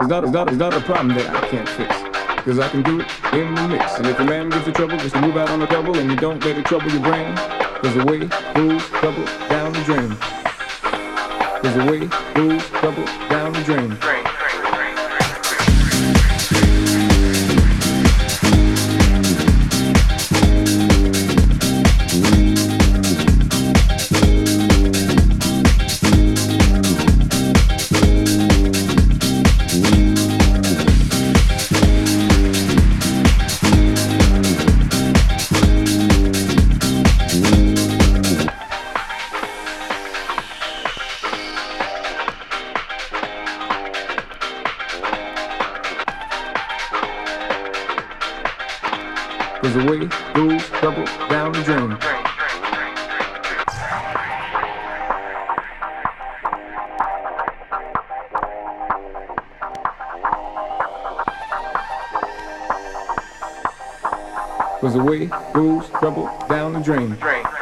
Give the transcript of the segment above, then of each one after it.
It's not a problem that I can't fix. Cause I can do it in the mix. And if a man gives you trouble, just move out on the double and you don't let it trouble your brain. Cause the way moves trouble down the drain. Cause the way moves trouble down the drain. Cause the way moves trouble down the drain. Cause the way moves trouble down the drain.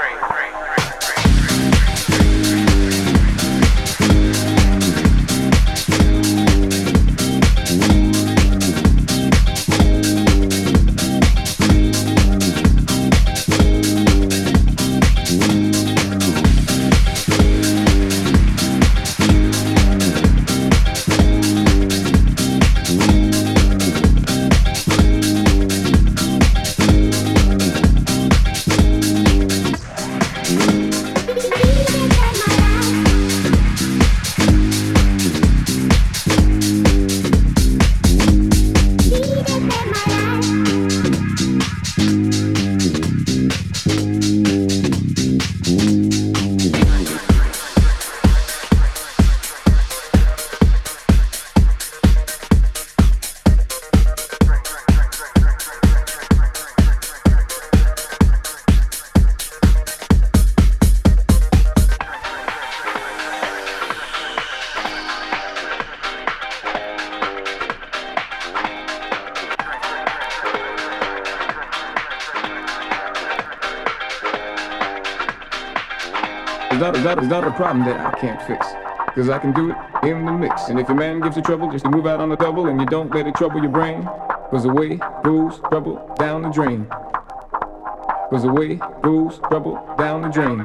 It's not a problem that I can't fix. Cause I can do it in the mix. And if a man gives you trouble, just to move out on the double and you don't let it trouble your brain. Cause the way moves trouble down the drain. Cause the way moves trouble down the drain.